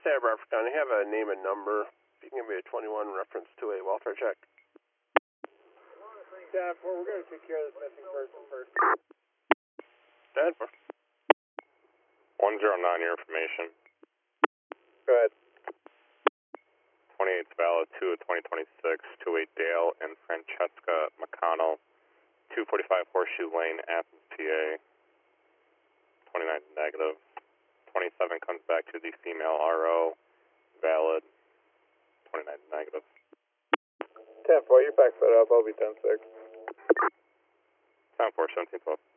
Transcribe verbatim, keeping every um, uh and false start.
Stab African, you have a name and number. If you can give me a twenty-one reference to a welfare check. Stab four, we're going to take care of this missing person first. Stab four. one zero nine, your information. Go ahead. twenty-eight valid, two of twenty twenty-six, two eight Dale and Francesca McConnell, two forty-five Horseshoe Lane, Athens, P A. twenty-nine negative. twenty-seven comes back to the female R O, valid. twenty-nine negative. ten four, you back that up, I'll be ten six. ten four, seventeen twelve.